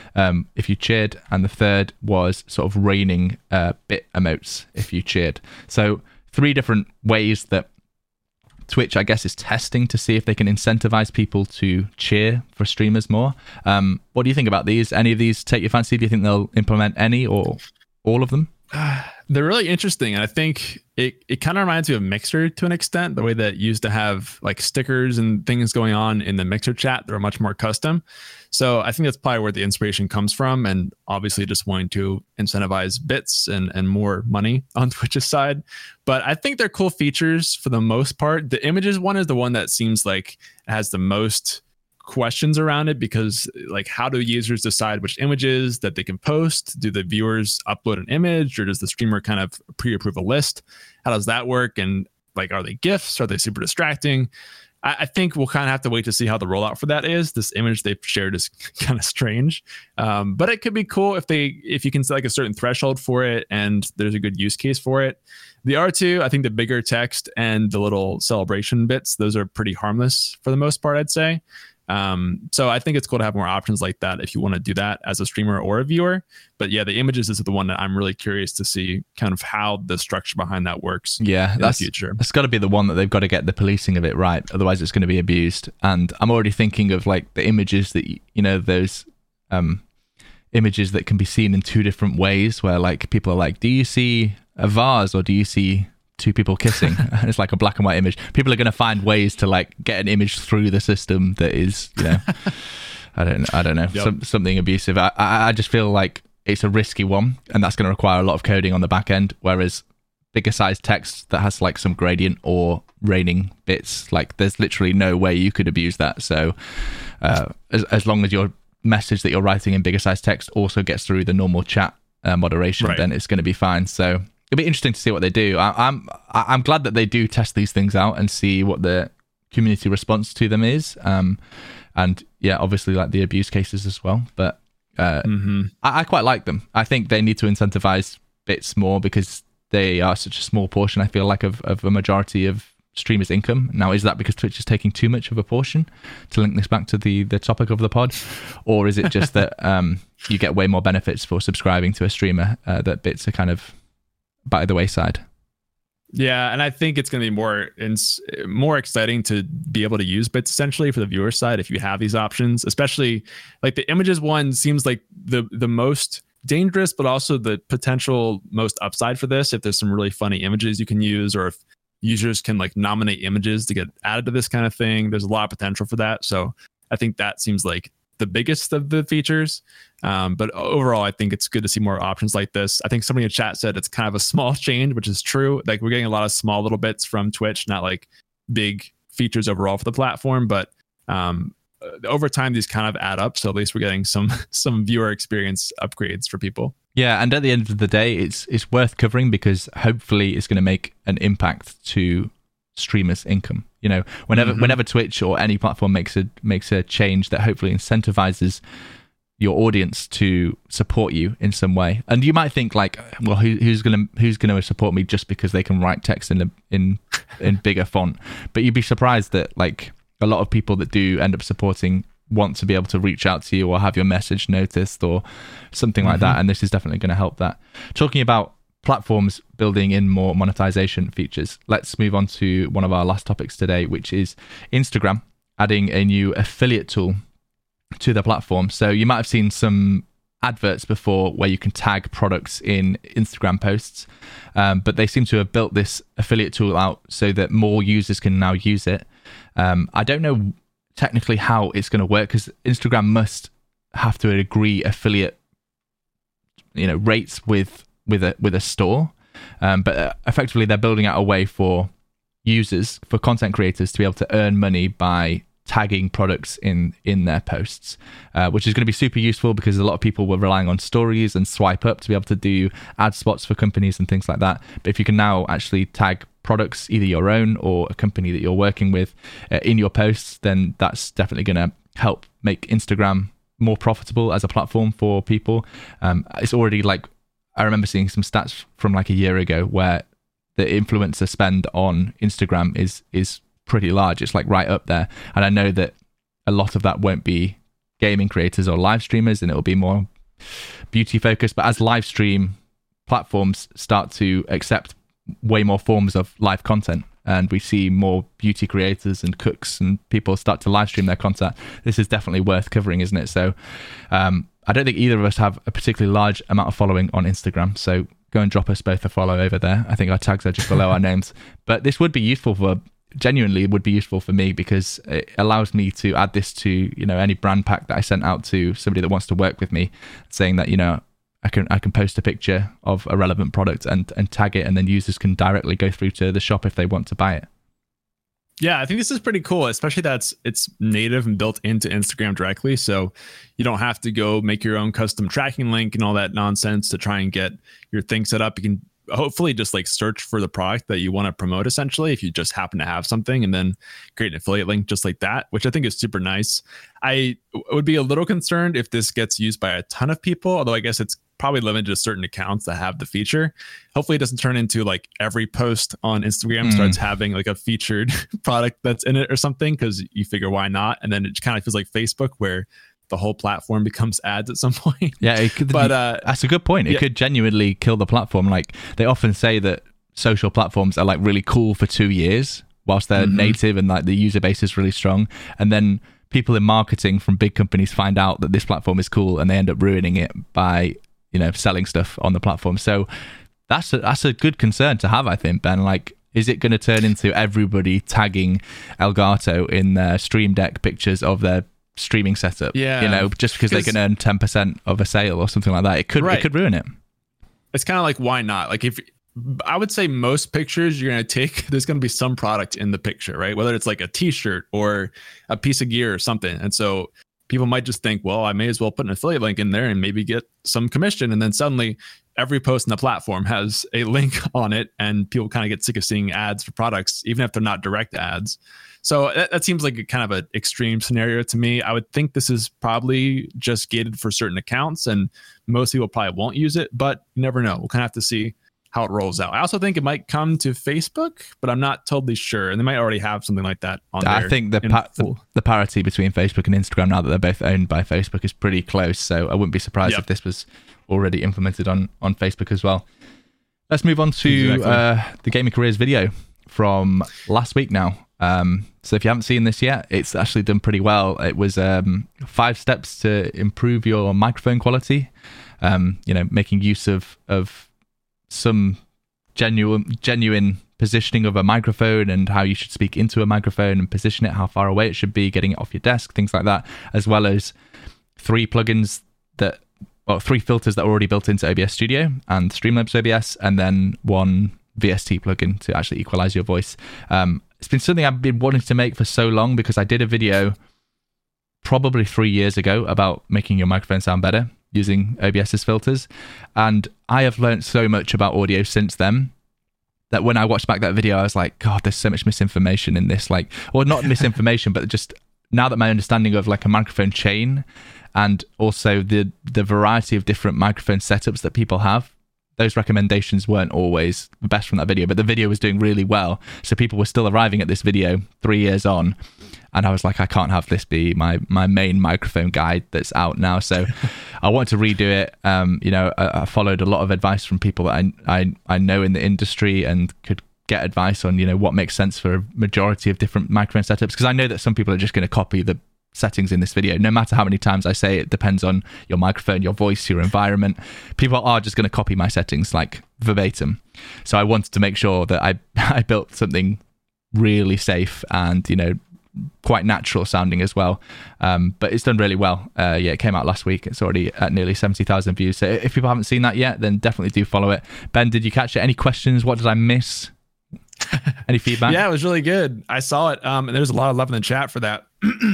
if you cheered, and the third was sort of raining bit emotes if you cheered. So 3 different ways that Twitch, I guess, is testing to see if they can incentivize people to cheer for streamers more. What do you think about these? Any of these take your fancy? Do you think they'll implement any or all of them? They're really interesting. And I think it kind of reminds me of Mixer to an extent, the way that used to have like stickers and things going on in the Mixer chat that are much more custom. So I think that's probably where the inspiration comes from. And obviously just wanting to incentivize bits and more money on Twitch's side. But I think they're cool features for the most part. The images one is the one that seems like it has the most questions around it, because like, how do users decide which images that they can post? Do the viewers upload an image, or does the streamer kind of pre-approve a list? How does that work? And like, are they GIFs? Are they super distracting? I think we'll kind of have to wait to see how the rollout for that is. This image they've shared is kind of strange, but it could be cool if you can set like a certain threshold for it and there's a good use case for it. The R2, I think the bigger text and the little celebration bits, those are pretty harmless for the most part, I'd say. So I think it's cool to have more options like that if you want to do that as a streamer or a viewer. But yeah, the images is the one that I'm really curious to see kind of how the structure behind that works. Yeah, in the future. That's got to be the one that they've got to get the policing of it right. Otherwise, it's going to be abused. And I'm already thinking of like the images that, those images that can be seen in two different ways, where like people are like, do you see a vase or do you see two people kissing? It's like a black and white image. People are going to find ways to like get an image through the system that is, I don't know, Yep. something abusive. I just feel like it's a risky one, and that's going to require a lot of coding on the back end. Whereas bigger size text that has like some gradient or raining bits, like there's literally no way you could abuse that. So as long as your message that you're writing in bigger size text also gets through the normal chat moderation, Right. then it's going to be fine. So it'll be interesting to see what they do. I'm glad that they do test these things out and see what the community response to them is. And yeah, obviously like the abuse cases as well. But I quite like them. I think they need to incentivize bits more because they are such a small portion, I feel like, of a majority of streamers' income. Now, is that because Twitch is taking too much of a portion, to link this back to the topic of the pod? Or is it just that you get way more benefits for subscribing to a streamer that bits are kind of by the wayside? Yeah, and I think it's going to be more exciting to be able to use bits essentially for the viewer side if you have these options. Especially like the images one seems like the most dangerous, but also the potential most upside for this. If there's some really funny images you can use, or if users can like nominate images to get added to this kind of thing, there's a lot of potential for that. So I think that seems like the biggest of the features. But overall, I think it's good to see more options like this. I think somebody in chat said it's kind of a small change, which is true. Like we're getting a lot of small little bits from Twitch, not like big features overall for the platform. But over time, these kind of add up. So at least we're getting some viewer experience upgrades for people. Yeah, and at the end of the day, it's worth covering because hopefully it's going to make an impact to streamers' income. Whenever Twitch or any platform makes a change that hopefully incentivizes your audience to support you in some way, and you might think like, well, who's gonna support me just because they can write text in bigger font? But you'd be surprised that like a lot of people that do end up supporting want to be able to reach out to you or have your message noticed or something like that, and this is definitely going to help that. Talking about platforms building in more monetization features, let's move on to one of our last topics today, which is Instagram adding a new affiliate tool to the platform. So you might have seen some adverts before where you can tag products in Instagram posts, but they seem to have built this affiliate tool out so that more users can now use it. I don't know technically how it's going to work because Instagram must have to agree affiliate rates with a store, but effectively they're building out a way for users, for content creators, to be able to earn money by tagging products in their posts, which is going to be super useful because a lot of people were relying on stories and swipe up to be able to do ad spots for companies and things like that. But if you can now actually tag products, either your own or a company that you're working with, in your posts, then that's definitely going to help make Instagram more profitable as a platform for people. It's already like, I remember seeing some stats from like a year ago where the influencer spend on Instagram is pretty large. It's like right up there. And I know that a lot of that won't be gaming creators or live streamers, and it'll be more beauty focused. But as live stream platforms start to accept way more forms of live content, and we see more beauty creators and cooks and people start to live stream their content, this is definitely worth covering, isn't it? So I don't think either of us have a particularly large amount of following on Instagram, so go and drop us both a follow over there. I think our tags are just below our names. But this would be useful genuinely it would be useful for me because it allows me to add this to any brand pack that I sent out to somebody that wants to work with me, saying that I can post a picture of a relevant product and tag it, and then users can directly go through to the shop if they want to buy it. Yeah, I think this is pretty cool, especially that it's native and built into Instagram directly. So you don't have to go make your own custom tracking link and all that nonsense to try and get your thing set up. You can hopefully just like search for the product that you want to promote, essentially, if you just happen to have something, and then create an affiliate link just like that, which I think is super nice. I would be a little concerned if this gets used by a ton of people, although I guess it's probably limited to certain accounts that have the feature. Hopefully it doesn't turn into like every post on Instagram starts having like a featured product that's in it or something, because you figure why not? And then it kind of feels like Facebook where the whole platform becomes ads at some point. Yeah, it could, but that's a good point. It could genuinely kill the platform. Like they often say that social platforms are like really cool for 2 years whilst they're native and like the user base is really strong, and then people in marketing from big companies find out that this platform is cool and they end up ruining it by, you know, selling stuff on the platform. So that's a good concern to have, I think, Ben. Like, is it going to turn into everybody tagging Elgato in their Stream Deck pictures of their streaming setup? Yeah, you know, just because they can earn 10% of a sale or something like that. It could ruin it. It's kind of like, why not? Like, if I would say most pictures you're going to take, there's going to be some product in the picture, right? Whether it's like a t-shirt or a piece of gear or something. And so people might just think, well, I may as well put an affiliate link in there and maybe get some commission. And then suddenly every post in the platform has a link on it, and people kind of get sick of seeing ads for products, even if they're not direct ads. So that seems like a kind of an extreme scenario to me. I would think this is probably just gated for certain accounts, and most people probably won't use it, but you never know. We'll kind of have to see how it rolls out. I also think it might come to Facebook, but I'm not totally sure. And they might already have something like that on there. I think the parity between Facebook and Instagram, now that they're both owned by Facebook, is pretty close. So I wouldn't be surprised if this was already implemented on Facebook as well. Let's move on to the Gaming Careers video from last week now. So if you haven't seen this yet, it's actually done pretty well. It was 5 steps to improve your microphone quality. You know, making use of some genuine positioning of a microphone and how you should speak into a microphone and position it, how far away it should be, getting it off your desk, things like that, as well as 3 plugins that, well, 3 filters that are already built into OBS Studio and Streamlabs OBS, and then 1 VST plugin to actually equalize your voice. It's been something I've been wanting to make for so long, because I did a video probably 3 years ago about making your microphone sound better using OBS's filters, and I have learned so much about audio since then that when I watched back that video, I was like, God, there's so much misinformation in this. Like, or not misinformation, but just now that my understanding of like a microphone chain and also the variety of different microphone setups that people have, those recommendations weren't always the best from that video, but the video was doing really well. So people were still arriving at this video 3 years on. And I was like, I can't have this be my main microphone guide that's out now. So I wanted to redo it. You know, I followed a lot of advice from people that I know in the industry and could get advice on, you know, what makes sense for a majority of different microphone setups. Because I know that some people are just going to copy the settings in this video. No matter how many times I say it depends on your microphone, your voice, your environment. People are just going to copy my settings like verbatim. So I wanted to make sure that I built something really safe and, you know, quite natural sounding as well. But it's done really well. It came out last week. It's already at nearly 70,000 views. So if people haven't seen that yet, then definitely do follow it. Ben, did you catch it? Any questions? What did I miss? Any feedback? Yeah, it was really good. I saw it. And there's a lot of love in the chat for that.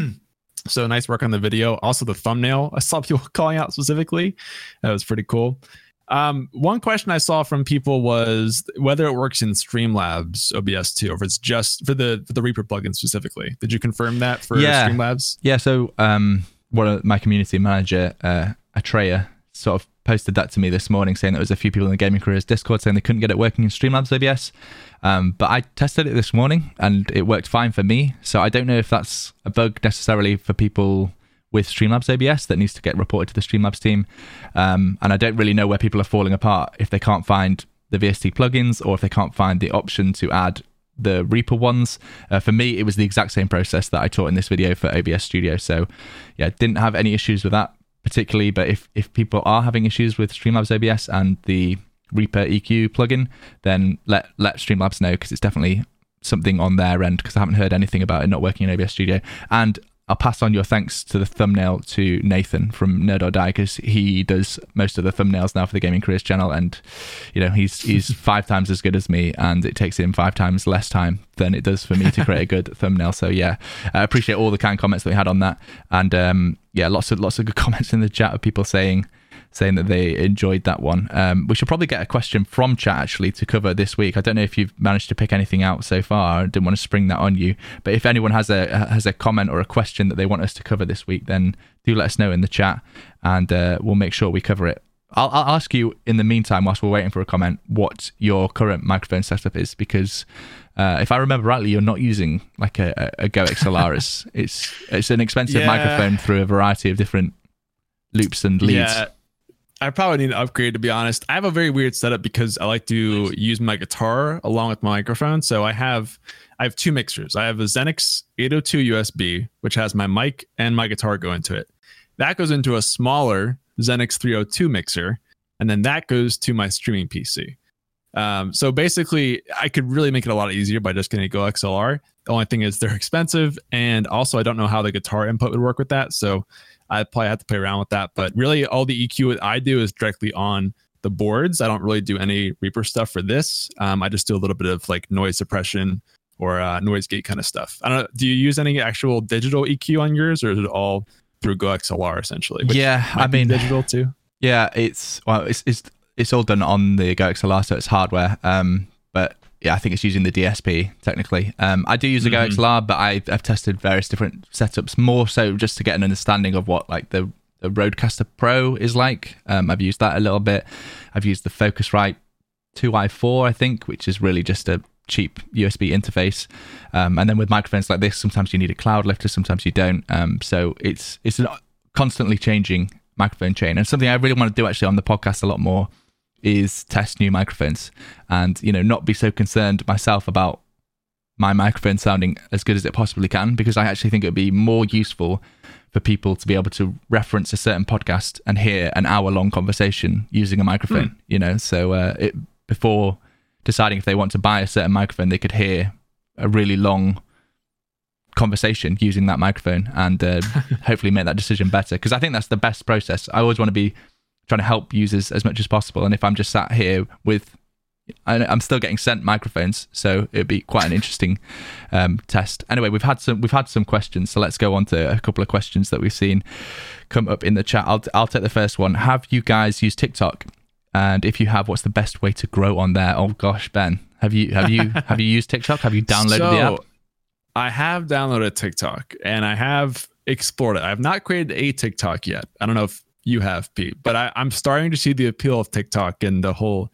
So nice work on the video. Also the thumbnail, I saw people calling out specifically. That was pretty cool. One question I saw from people was whether it works in Streamlabs OBS too, or if it's just for the Reaper plugin specifically. Did you confirm that for Streamlabs? Yeah. So one of my community manager, Atreya, sort of posted that to me this morning, saying that there was a few people in the Gaming Careers Discord saying they couldn't get it working in Streamlabs OBS. But I tested it this morning and it worked fine for me. So I don't know if that's a bug necessarily for people with Streamlabs OBS that needs to get reported to the Streamlabs team. And I don't really know where people are falling apart, if they can't find the VST plugins or if they can't find the option to add the Reaper ones. For me, it was the exact same process that I taught in this video for OBS Studio. So yeah, didn't have any issues with that particularly, but if people are having issues with Streamlabs OBS and the Reaper EQ plugin, then let Streamlabs know, because it's definitely something on their end, because I haven't heard anything about it not working in OBS Studio. And I'll pass on your thanks to the thumbnail to Nathan from Nerd or Die, because he does most of the thumbnails now for the Gaming Careers channel, and you know he's 5 times as good as me, and it takes him 5 times less time than it does for me to create a good thumbnail. So yeah, I appreciate all the kind comments that we had on that, and yeah, lots of good comments in the chat of people saying that they enjoyed that one. We should probably get a question from chat actually to cover this week. I don't know if you've managed to pick anything out so far. I didn't want to spring that on you, but if anyone has a comment or a question that they want us to cover this week, then do let us know in the chat, and we'll make sure we cover it I'll ask you in the meantime, whilst we're waiting for a comment, what your current microphone setup is, because if I remember rightly, you're not using like a Go XLR. It's an expensive microphone through a variety of different loops and leads. Yeah, I probably need to upgrade, to be honest. I have a very weird setup because I like to use my guitar along with my microphone. So I have two mixers. I have a Xenix 802 USB, which has my mic and my guitar go into it. That goes into a smaller Xenix 302 mixer, and then that goes to my streaming PC. So basically, I could really make it a lot easier by just getting a Go XLR. The only thing is they're expensive, and also I don't know how the guitar input would work with that. So I probably have to play around with that. But really, all the EQ I do is directly on the boards. I don't really do any Reaper stuff for this. I just do a little bit of like noise suppression or noise gate kind of stuff. I don't know. Do you use any actual digital EQ on yours, or is it all through Go XLR essentially? Yeah, I mean digital too. Yeah, it's all done on the Go XLR, so it's hardware. But yeah, I think it's using the DSP technically. I do use the Go XLR, but I've tested various different setups, more so just to get an understanding of what like the Rodecaster Pro is like. I've used that a little bit. I've used the Focusrite 2i4, I think, which is really just a cheap USB interface. And then with microphones like this, sometimes you need a cloud lifter, sometimes you don't. So it's a constantly changing microphone chain. And something I really want to do actually on the podcast a lot more is test new microphones and, not be so concerned myself about my microphone sounding as good as it possibly can, because I actually think it would be more useful for people to be able to reference a certain podcast and hear an hour-long conversation using a microphone, so before deciding if they want to buy a certain microphone, they could hear a really long conversation using that microphone and hopefully make that decision better, because I think that's the best process. I always want to be trying to help users as much as possible, and if I'm just sat here with, I'm still getting sent microphones, so it'd be quite an interesting test. Anyway, we've had some questions, so let's go on to a couple of questions that we've seen come up in the chat. I'll take the first one. Have you guys used TikTok? And if you have, what's the best way to grow on there? Oh gosh, Ben, have you used TikTok? Have you downloaded the app? I have downloaded TikTok and I have explored it. I have not created a TikTok yet. I don't know if you have, Pete, but I'm starting to see the appeal of TikTok and the whole.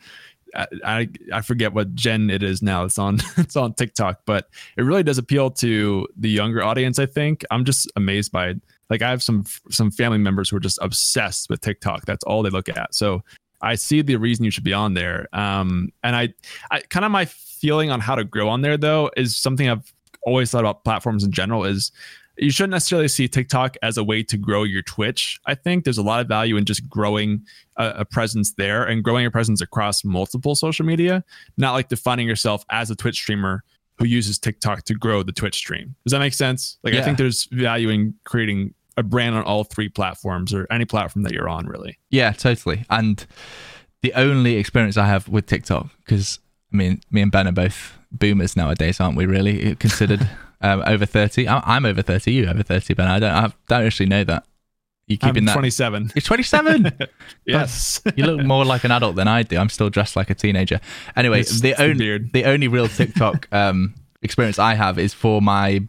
I forget what gen it is now. It's on TikTok, but it really does appeal to the younger audience. I think I'm just amazed by it. Like I have some family members who are just obsessed with TikTok. That's all they look at. So I see the reason you should be on there. And I kind of my feeling on how to grow on there though is something I've always thought about platforms in general is you shouldn't necessarily see TikTok as a way to grow your Twitch. I think there's a lot of value in just growing a presence there and growing your presence across multiple social media, not like defining yourself as a Twitch streamer who uses TikTok to grow the Twitch stream. Does that make sense? Like, yeah. I think there's value in creating a brand on all three platforms or any platform that you're on, really. Yeah, totally. And the only experience I have with TikTok, because I mean, me and Ben are both boomers nowadays, aren't we, really? Considered over 30. I'm over 30, you over 30, Ben. I don't actually know that. You keeping that? 27. You're 27? Yes. You look more like an adult than I do. I'm still dressed like a teenager. Anyway, the only real TikTok experience I have is for my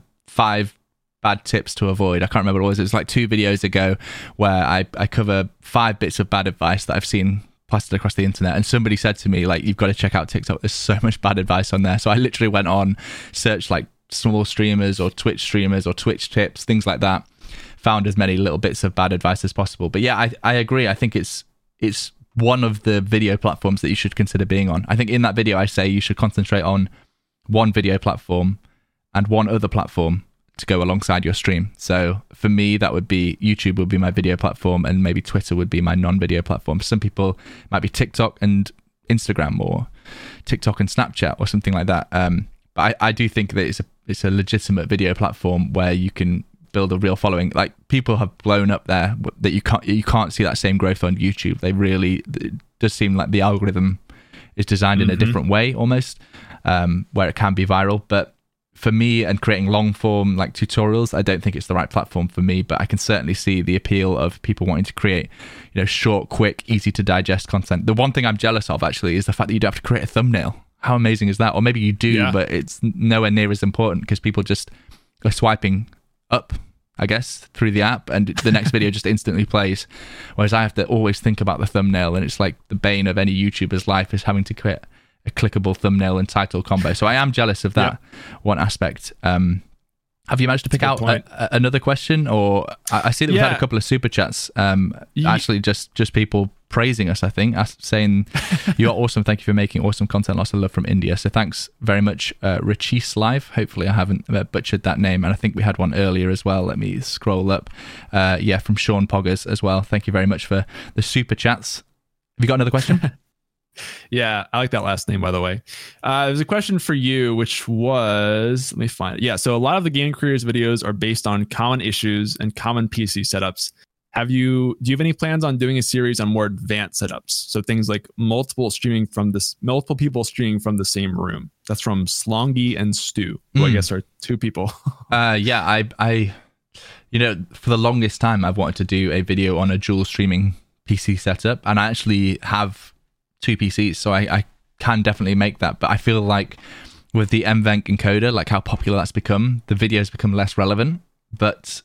5 bad tips to avoid. I can't remember what it was. It was like 2 videos ago where I cover 5 bits of bad advice that I've seen plastered across the internet, and somebody said to me, like, you've got to check out TikTok, there's so much bad advice on there. So I literally went on, searched like small streamers or Twitch tips, things like that, found as many little bits of bad advice as possible. But yeah, I agree. I think it's one of the video platforms that you should consider being on. I think in that video I say you should concentrate on one video platform and one other platform to go alongside your stream. So for me, that would be YouTube would be my video platform, and maybe Twitter would be my non-video platform. Some people might be TikTok and Instagram, or TikTok and Snapchat, or something like that. But I do think that it's a legitimate video platform where you can build a real following. Like, people have blown up there that you can't see that same growth on YouTube. It does seem like the algorithm is designed in a different way almost, where it can be viral. But for me, and creating long form like tutorials, I don't think it's the right platform for me, but I can certainly see the appeal of people wanting to create, short, quick, easy to digest content. The one thing I'm jealous of actually is the fact that you don't have to create a thumbnail. How amazing is that? Or maybe you do, but it's nowhere near as important because people just are swiping up I guess, through the app, and the next video just instantly plays. Whereas I have to always think about the thumbnail, and it's like the bane of any YouTuber's life is having to create a clickable thumbnail and title combo. So I am jealous of that one aspect. Have you managed to pick out another question? Or I see that we've had a couple of super chats. Actually, just people praising us, I think, saying you are awesome. Thank you for making awesome content. Lots of love from India. So thanks very much, Rachis Live. Hopefully I haven't butchered that name. And I think we had one earlier as well. Let me scroll up. From Sean Poggers as well. Thank you very much for the super chats. Have you got another question? Yeah, I like that last name, by the way. There's a question for you, which was, let me find it. Yeah, so a lot of the Game Careers videos are based on common issues and common PC setups. Do you have any plans on doing a series on more advanced setups? So things like multiple people streaming from the same room. That's from Slongy and Stu, who I guess are two people. I for the longest time, I've wanted to do a video on a dual streaming PC setup, and I actually have 2 PCs, so I can definitely make that. But I feel like with the NVENC encoder, like how popular that's become, the videos become less relevant. But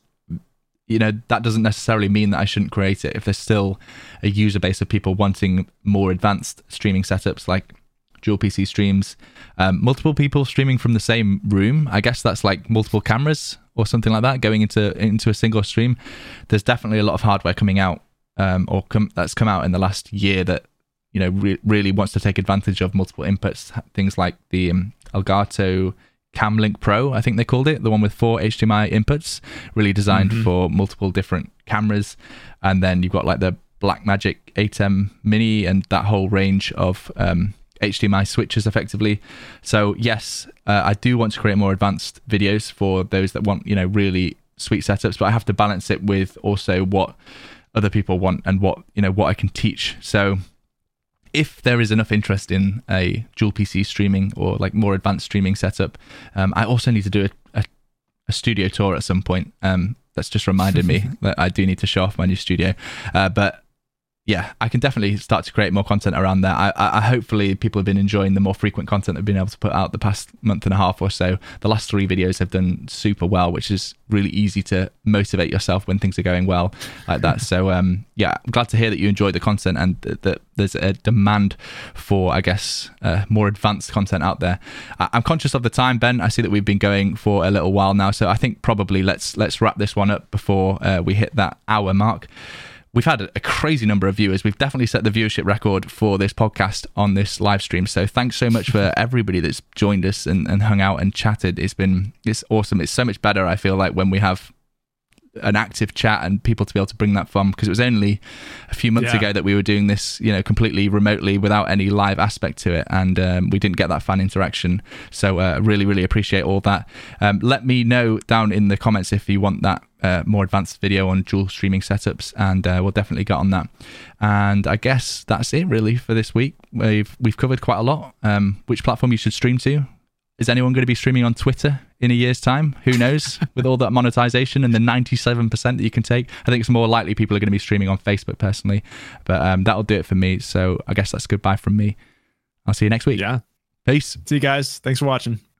that doesn't necessarily mean that I shouldn't create it if there's still a user base of people wanting more advanced streaming setups, like dual PC streams, multiple people streaming from the same room. I guess that's like multiple cameras or something like that going into a single stream. There's definitely a lot of hardware coming out that's come out in the last year that really wants to take advantage of multiple inputs. Things like the Elgato Camlink Pro, I think they called it, the one with 4 HDMI inputs, really designed for multiple different cameras. And then you've got like the Blackmagic ATEM Mini and that whole range of HDMI switches effectively. So yes, I do want to create more advanced videos for those that want really sweet setups, but I have to balance it with also what other people want and what I can teach. So if there is enough interest in a dual PC streaming or like more advanced streaming setup, I also need to do a studio tour at some point. That's just reminded me that I do need to show off my new studio. But yeah, I can definitely start to create more content around that. I hopefully people have been enjoying the more frequent content I've been able to put out the past month and a half or so. The last 3 videos have done super well, which is really easy to motivate yourself when things are going well like that. So I'm glad to hear that you enjoy the content and that there's a demand for, I guess, more advanced content out there. I'm conscious of the time, Ben. I see that we've been going for a little while now, so I think probably let's wrap this one up before we hit that hour mark. We've had a crazy number of viewers. We've definitely set the viewership record for this podcast on this live stream. So thanks so much for everybody that's joined us and hung out and chatted. It's awesome. It's so much better, I feel like, when we have an active chat and people to be able to bring that fun, because it was only a few months ago that we were doing this completely remotely without any live aspect to it, and we didn't get that fan interaction. So really appreciate all that. Let me know down in the comments if you want that more advanced video on dual streaming setups, and we'll definitely get on that. And I guess that's it really for this week. We've covered quite a lot. Which platform you should stream to? Is anyone going to be streaming on Twitter in a year's time? Who knows? With all that monetization and the 97% that you can take, I think it's more likely people are going to be streaming on Facebook personally. But that'll do it for me. So I guess that's goodbye from me. I'll see you next week. Yeah. Peace. See you guys. Thanks for watching.